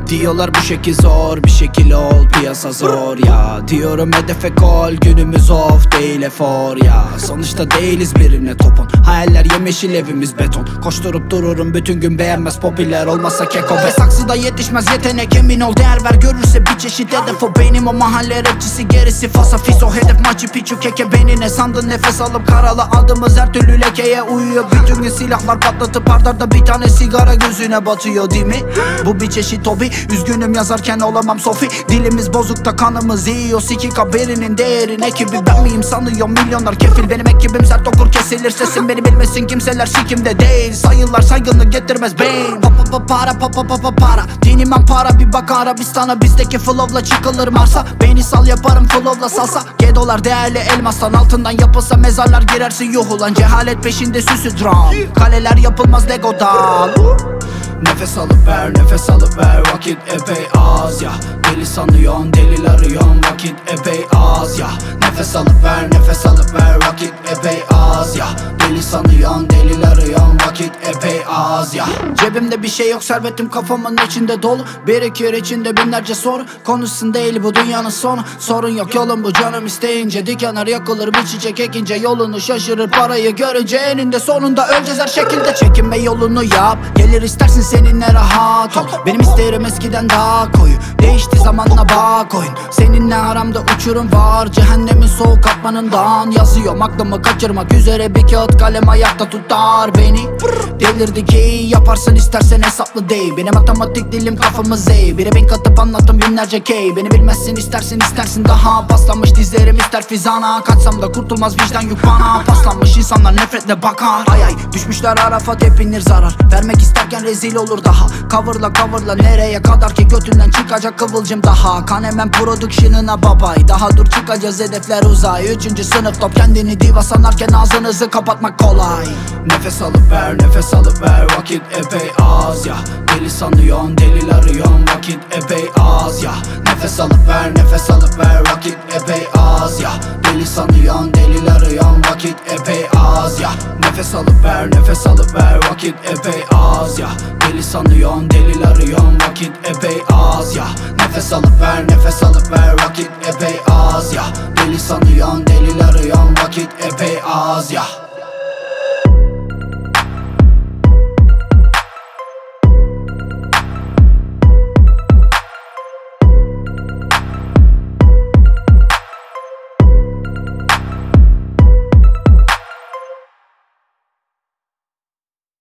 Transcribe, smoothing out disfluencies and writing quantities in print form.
Diyorlar bu şekil zor, bir şekil ol, piyasa zor ya. Diyorum hedefe kol, günümüz off değil efor ya. Sonuçta değiliz birine topon, hayaller yemyeşil evimiz beton. Koşturup dururum bütün gün, beğenmez popüler olmazsa keko. Ve saksıda yetişmez yetenek, emin ol değer ver, görürse bir çeşit hedef o. Benim o mahalle rapçisi, gerisi fasa fiso. Hedef maçı piçu keke, benine sandın nefes alıp karala. Aldığımız her türlü lekeye uyuyor. Bütün gün silahlar patlatıp ardarda bir tane sigara gözüne batıyor değil mi? Bu bir çeşit hobi. Üzgünüm yazarken olamam Sofi. Dilimiz bozuk da kanımız iyi. O sikik haberinin değerin ekibi ben miyim sanıyor milyonlar kefil. Benim ekibim sert okur, kesilir sesim. Beni bilmesin kimseler, sikimde değil. Sayılar saygınlık getirmez beyin. Para dinimem para, bir bak Arabistan'a. Bizdeki flow'la çıkılır Mars'a. Beni sal yaparım flow'la salsa. G-dolar değerli elmastan, altından yapılsa mezarlar girersin yuh ulan. Cehalet peşinde süsü dram. Kaleler yapılmaz Lego'dan. Nefes alıp ver, nefes alıp ver, vakit epey az ya. Deli sanıyorsun, delil arıyorsun, vakit epey az ya. Nefes alıp ver, nefes alıp ver, vakit epey az ya. Deli sanıyorsun, delil arıyorsun, vakit epey az ya. Cebimde bir şey yok, servetim kafamın içinde dolu. Birikir içinde binlerce soru, konuşsun değil bu dünyanın sonu. Sorun yok yolun bu, canım isteyince dikenler yakılır. Bir çiçek ekince yolunu şaşırır, parayı görünce eninde sonunda öleceğiz her şekilde. Çekinme yolunu yap, gelir istersin seninle rahat ol. Benim isterim eskiden daha koyu, değişti zamanla bak oyun. Seninle aramda uçurum var, cehennemin soğuk katmanından. Yazıyorum aklımı kaçırmak üzere, bir kağıt kalem ayakta tutar beni. Delirdi ki yaparsın istersen hesaplı değil. Benim matematik dilim kafamı zey. Bire bin katıp anlattım binlerce key. Beni bilmezsin istersin daha. Paslanmış dizlerim ister fizana. Kaçsam da kurtulmaz vicdan yük bana. Paslanmış insanlar nefretle bakar. Ay düşmüşler Arafat hep inir zarar. Vermek isterken rezil olur daha. Coverla nereye kadar ki götünden çıkacak kıvılcım daha. Kan hemen production'ına babay. Daha dur çıkacağız hedefler uzay. 3. sınıf top, kendini diva sanarken ağzınızı kapatmak kolay. Nefes alıp ver, nefes alıp ver, vakit epey az ya. Deli sanıyorsun, delil arıyorsun, vakit epey az ya. Nefes alıp ver, nefes alıp ver, vakit epey az ya. Deli sanıyorsun, delil arıyorsun, vakit epey az ya. Nefes alıp ver, nefes alıp ver, vakit epey az ya. Deli sanıyorsun, delil arıyorsun, vakit epey az ya. Nefes alıp ver, nefes alıp ver.